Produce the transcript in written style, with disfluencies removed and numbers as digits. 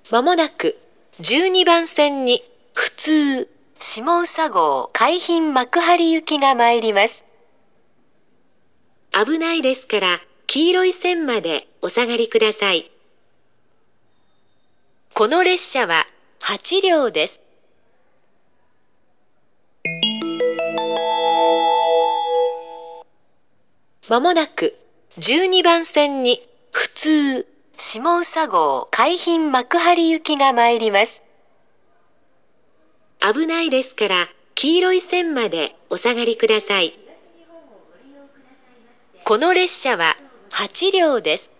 まもなく12番線に普通下総号海浜幕張行きが参ります。危ないですから黄色い線までお下がりください。この列車は8両です。まもなく12番線に普通下総号海浜幕張行きが参ります。危ないですから黄色い線までお下がりください。この列車は8両です。